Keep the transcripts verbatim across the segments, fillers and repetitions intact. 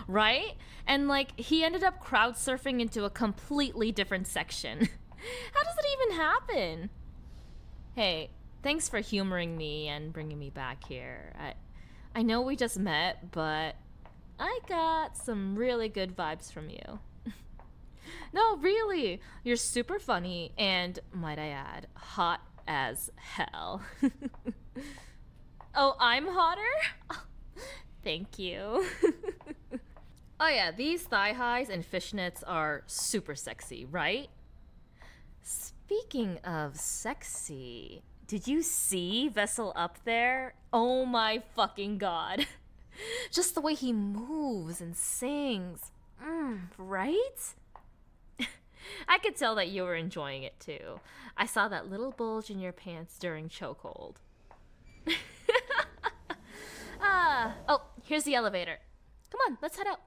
right? And like he ended up crowd surfing into a completely different section. How does it even happen? Hey, thanks for humoring me and bringing me back here. I I know we just met, but I got some really good vibes from you. No, really. You're super funny and, might I add, hot as hell. Oh, I'm hotter? Thank you. Oh yeah, these thigh highs and fishnets are super sexy, right? Speaking of sexy, did you see Vessel up there? Oh my fucking god. Just the way he moves and sings. Mm, right? I could tell that you were enjoying it too. I saw that little bulge in your pants during chokehold. Ah, oh, here's the elevator. Come on, let's head out.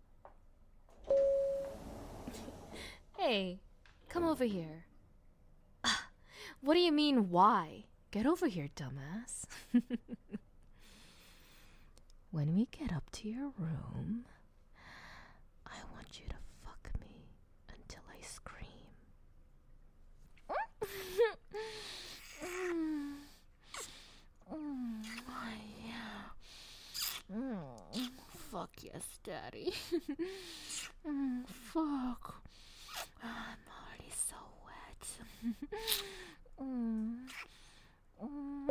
Hey, come over here. Uh, what do you mean, why? Get over here, dumbass. When we get up to your room, I want you to fuck me until I scream. mm. Mm, yeah. Mm, fuck yes, Daddy. mm, fuck. I'm already so wet. mm. Mm.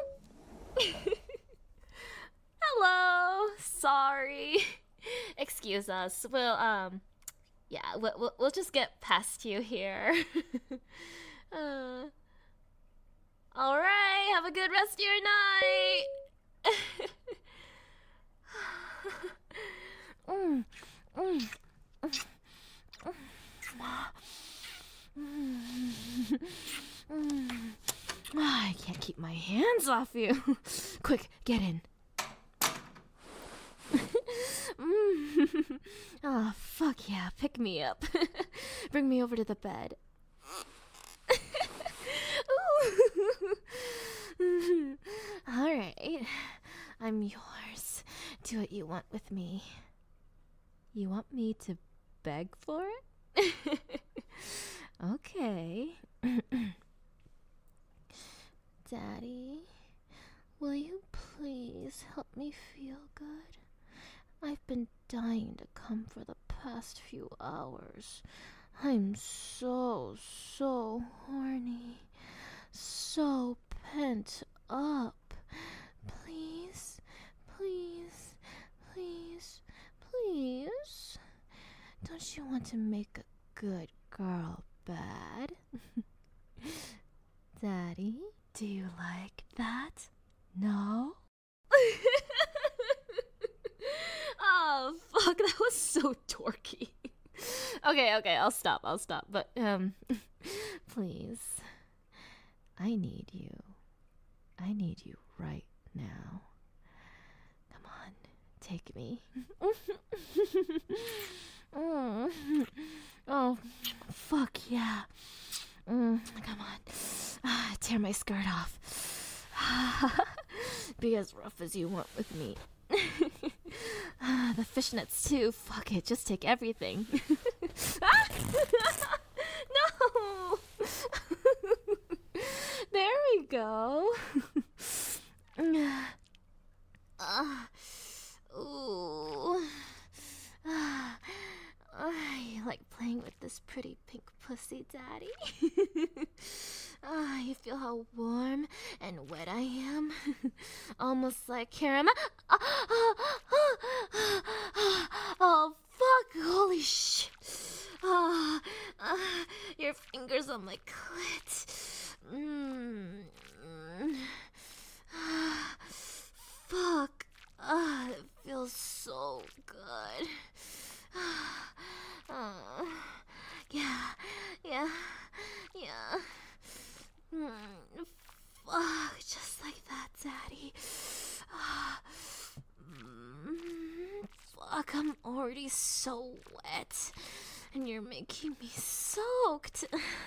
Hello. Sorry. Excuse us. We'll um, yeah, we'll we'll, we'll just get past you here. uh. All right. Have a good rest of your night. mm, mm, mm, mm, mm. I can't keep my hands off you. Quick, get in. Oh, fuck yeah, pick me up. Bring me over to the bed. All right, I'm yours. Do what you want with me. You want me to beg for it? Okay. Daddy, will you please help me feel good? I've been dying to come for the past few hours. I'm so, so horny. So pent up. Please, please, please, please. Don't you want to make a good girl bad? Daddy, do you like that? No? Oh, fuck, that was so dorky. Okay, okay, I'll stop, I'll stop. But, um, please, I need you. I need you right now. Come on, take me. mm. Oh, fuck yeah. Mm, come on. Ah, tear my skirt off. Be as rough as you want with me. Ah, the fishnets too. Fuck it, just take everything. Ah! No! There we go. uh, ooh. Uh, I like playing with this pretty pink pussy, Daddy. Ah, you feel how warm and wet I am? Almost like caramel. Oh, fuck. Holy shit. Oh, uh, your fingers on my clit. Mm. Fuck. Ah, it feels so good. Uh, yeah, yeah, yeah. Mm, fuck, just like that, Daddy. Ah, mm, fuck, I'm already so wet, and you're making me soaked.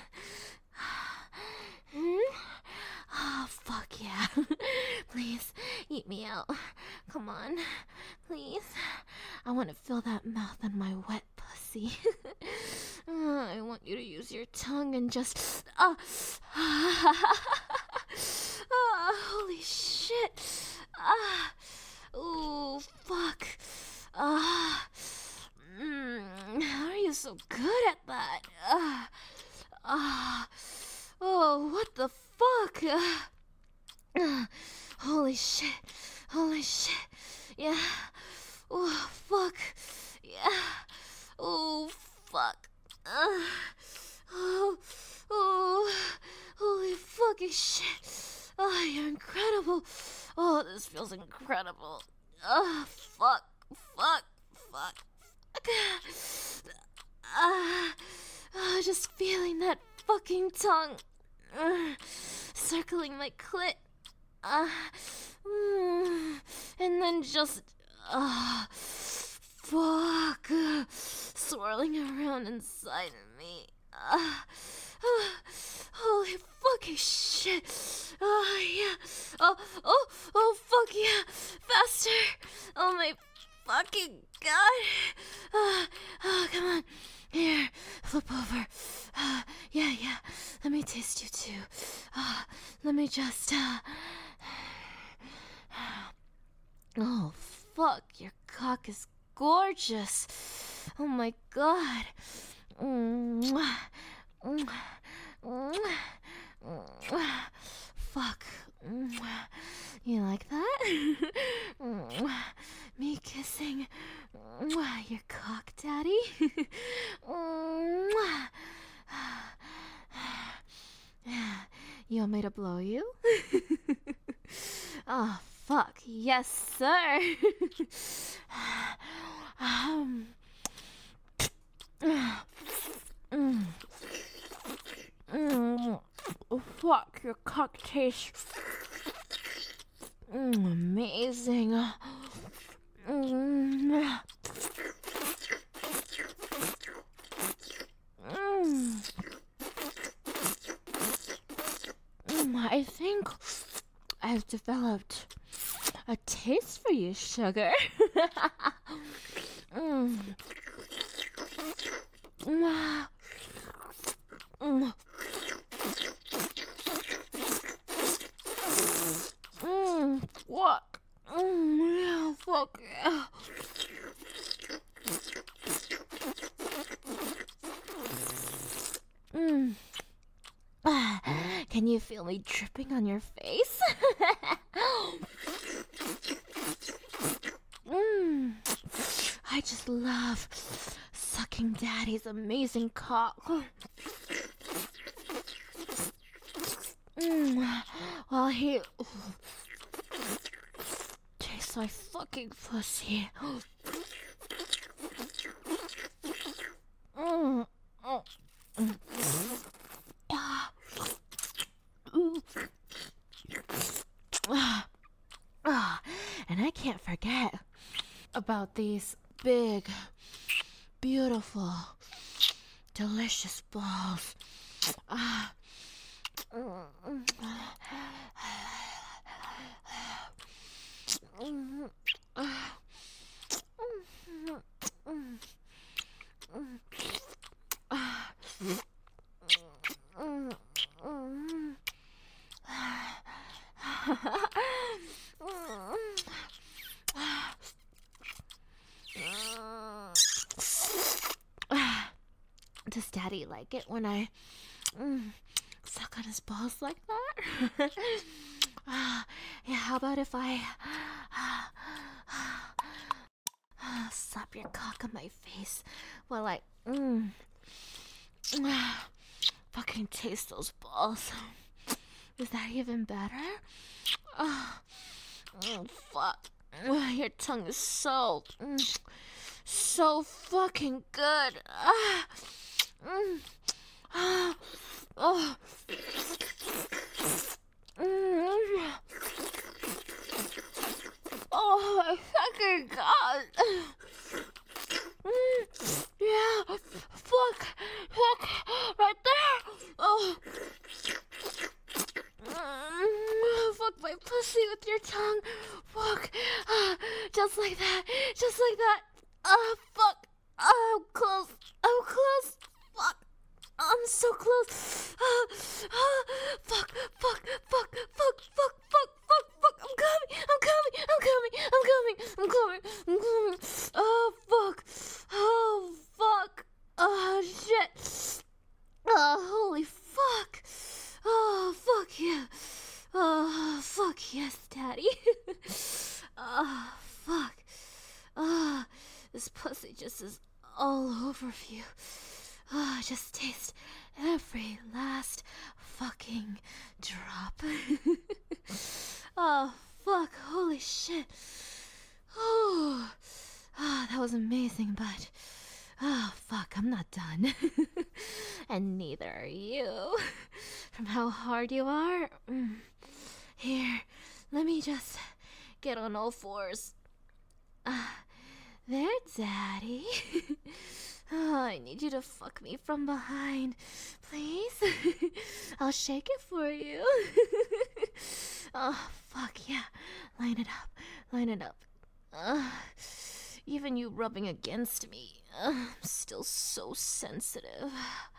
Hmm? Oh, fuck yeah. Please, eat me out. Come on. Please. I want to feel that mouth on my wet pussy. uh, I want you to use your tongue and just... Uh, uh, holy shit. Ah, uh, ooh, fuck. Ah, uh, mm, how are you so good at that? Ah, uh, ah, uh, oh, what the fuck? Uh, uh, holy shit. Holy shit. Yeah. Oh, fuck. Yeah. Oh, fuck. Uh, oh, oh, holy fucking shit. Oh, you're incredible. Oh, this feels incredible. Oh, fuck, fuck, fuck. Ah, oh, just feeling that fucking tongue uh, circling my clit. Uh, mm, and then just, uh, fuck, uh, swirling around inside of me. Uh, uh, holy fucking shit. Oh, yeah. Oh, oh, oh, fuck yeah. Faster. Oh, my fucking God. Uh, oh, come on. Here, flip over. Uh, yeah, yeah. Let me taste you too. Uh, let me just, uh... Oh, fuck. Your cock is gorgeous. Oh, my God. Mwah. Mwah. Mwah. Fuck. You like that? Me kissing your cock, daddy? You want me to blow you? Oh, fuck. Yes, sir. um. Mm. Mm. Fuck, your cock tastes mm, amazing. Mm. Mm. Mm, I think I've developed a taste for you, sugar. mm. Mm. Mm. Mm, fuck. Mm, yeah, fuck yeah. Mm. Ah, can you feel me dripping on your face? mm. I just love sucking daddy's amazing cock. Mm. While he tastes like fucking pussy. Mm. Mm. Mm. Ah. Ooh. Ah. Ah. And I can't forget about these big, beautiful, delicious balls. Ah. Mm. Mm. Ah. Mm. Mm. Mm. Ah. Mm. Mm. Does Daddy like it when I mm, suck on his balls like that? uh, yeah, how about if I uh, slap your cock on my face while I mm, uh, fucking taste those balls? Is that even better? Oh, oh fuck. Your tongue is so, mm, so fucking good. Ah, mm, ah, oh. Mm. Oh my fucking god. Mm, yeah, fuck, fuck, right there. Oh. Mm, fuck my pussy with your tongue. Fuck. Ah, just like that. Just like that. Oh, fuck. Oh, I'm close. I'm close. Fuck. I'm so close. Oh, oh, fuck, fuck, fuck, fuck, fuck, fuck, fuck, fuck. I'm coming. I'm coming. I'm coming. I'm coming. I'm coming. I'm coming. Oh, fuck. Oh, fuck. Oh, shit. Oh, holy fuck. Oh, fuck yeah. Oh, fuck yes, Daddy. Oh, fuck. Oh, this pussy just is all over you. Oh, just taste every last fucking drop. Oh, fuck. Holy shit. Oh, oh, that was amazing, but... Oh, fuck, I'm not done. And neither are you. From how hard you are. Here, let me just get on all fours. Uh, there, Daddy. Oh, I need you to fuck me from behind. Please? I'll shake it for you. Oh, fuck, yeah. Line it up. Line it up. Uh, even you rubbing against me, uh, I'm still so sensitive.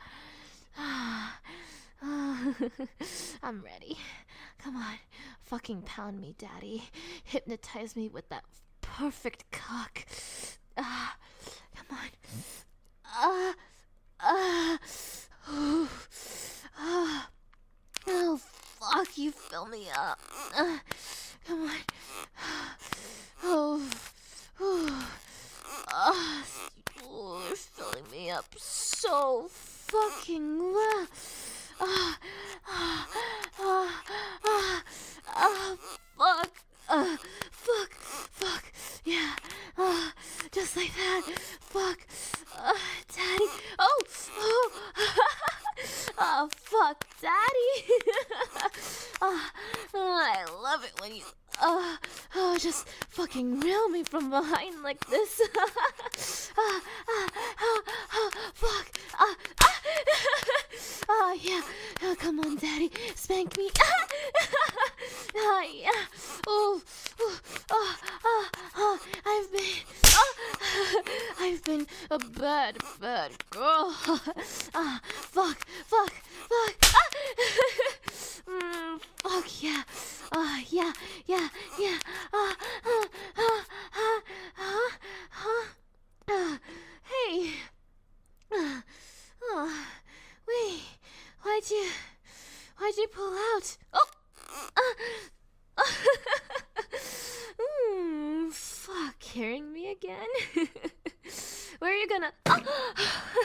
I'm ready. Come on. Fucking pound me, Daddy. Hypnotize me with that perfect cock. Uh, come on. Uh, uh, oh, uh, oh, fuck, you fill me up. Uh, come on. Oh, oh, oh, oh, you're filling me up so fucking well. Ah, ah, ah, ah, ah, fuck, uh, fuck, fuck, yeah, ah, just like that, fuck, uh, Daddy, oh, oh, oh, fuck, Daddy, oh, I love it when you, uh, oh, just fucking reel me from behind like this, ah, ah, ah, ah, fuck, ah, ah, oh, yeah. Oh, come on, Daddy. Spank me. Oh, yeah. Oh, oh, oh, oh, oh. I've been, oh, I've been a bad, bad girl. Ah, fuck, fuck, fuck. Ah. Mm, fuck, yeah. Ah, uh, yeah, yeah, yeah. Ah, ah, ah, ah, ah, ah, ah. Hey. Ah, oh. Wait, why'd you, why'd you pull out? Oh, uh, mm, fuck, carrying me again? Where are you gonna, oh,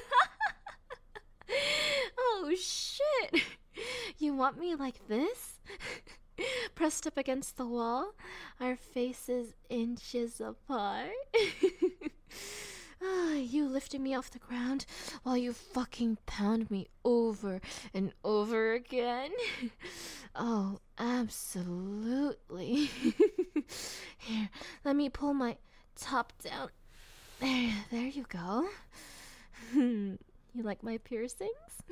oh shit, you want me like this? Pressed up against the wall, our faces inches apart? Ah, you lifting me off the ground while you fucking pound me over and over again? Oh, absolutely. Here, let me pull my top down. There, there you go. You like my piercings?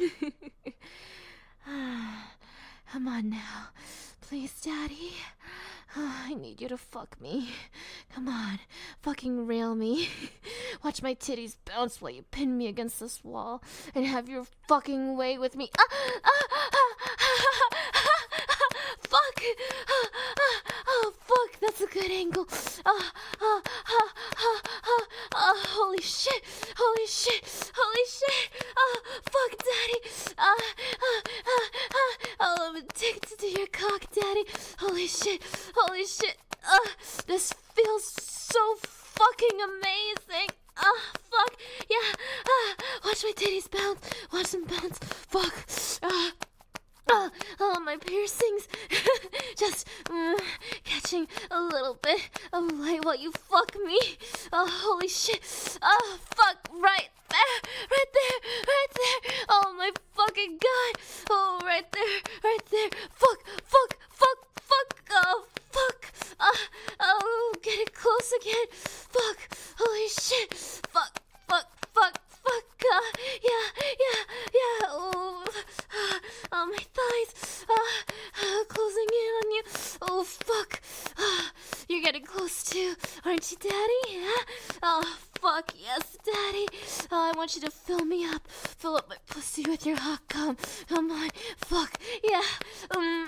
Come on now. Please, Daddy. Oh, I need you to fuck me. Come on, fucking rail me. Watch my titties bounce while you pin me against this wall and have your fucking way with me. Ah, ah, ah, ah, ah, fuck. Ah, ah, oh, fuck, that's a good angle. Ah, ah, ah, ah, ah, ah, holy shit, holy shit, holy shit. Ah, fuck, Daddy. Ah, ah, ah, ah, oh, I'm addicted to your cock, Daddy. Holy shit, holy shit. Ah, this feels so fucking amazing. Ah, fuck, yeah. Ah, watch my titties bounce. Watch them bounce. Fuck. Ah. Oh, oh, my piercings. Just mm, catching a little bit of light while you fuck me. Oh, holy shit. Oh, fuck, right there, right there, right there. Oh, my fucking God. Oh, right there, right there. Fuck, fuck, fuck, fuck. Oh, fuck. Uh, oh, get it close again. Fuck, holy shit. Fuck, fuck, fuck, fuck. Uh, yeah, yeah, yeah. Oh, uh, oh my thighs. Uh, uh, closing in on you. Oh, fuck. Uh, you're getting close too, aren't you, Daddy? Yeah? Oh, fuck. fuck yes, daddy. Oh, I want you to fill me up. Fill up my pussy with your hot cum. Come on, fuck, yeah. Um,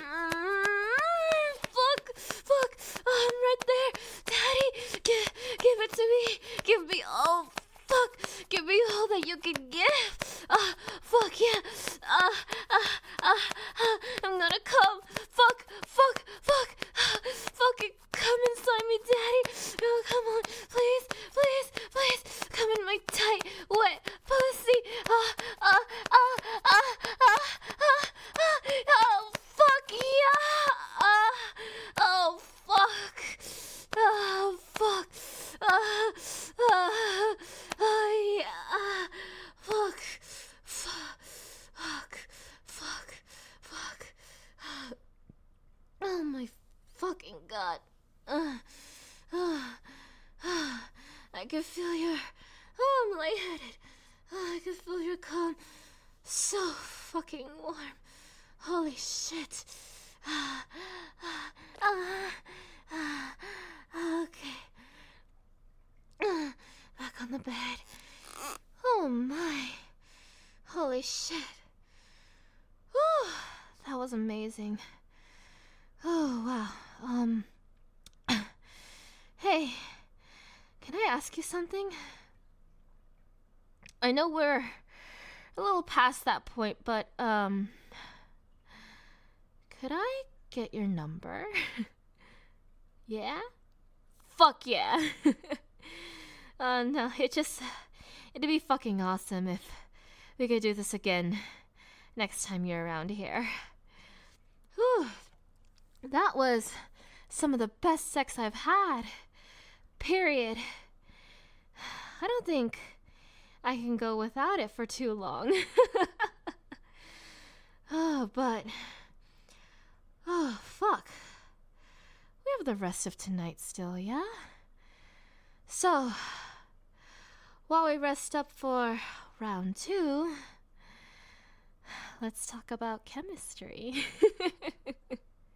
fuck, fuck. Oh, I'm right there. Daddy, give, give it to me. Give me all. Fuck, give me all that you can give. Ah, uh, fuck yeah. Ah, ah, ah, ah. I'm gonna come. Fuck, fuck, fuck. Fucking come inside me, daddy. Oh, come on, please, please, please. Come in my tight, wet pussy. Ah, ah, ah, ah, ah, ah, ah. Oh, fuck yeah. Ah, oh, fuck. Oh, fuck. Ah, ah. Oh, yeah. Fuck. Fuck. Fuck. Fuck. Fuck. Oh, my fucking God. Uh, uh, uh, I can feel your... Oh, I'm lightheaded. Oh, I can feel your cum. So fucking warm. Holy shit. Uh, uh, uh, uh, okay. Uh, back on the bed. Oh my. Holy shit. Whew, that was amazing. Oh, wow. Um. Hey, can I ask you something? I know we're a little past that point, but, um. Could I get your number? Yeah? Fuck yeah. Uh, no, it just, it'd be fucking awesome if we could do this again next time you're around here. Whew. That was some of the best sex I've had. Period. I don't think I can go without it for too long. Oh, but, oh, fuck. We have the rest of tonight still, yeah? So, while we rest up for round two, let's talk about chemistry.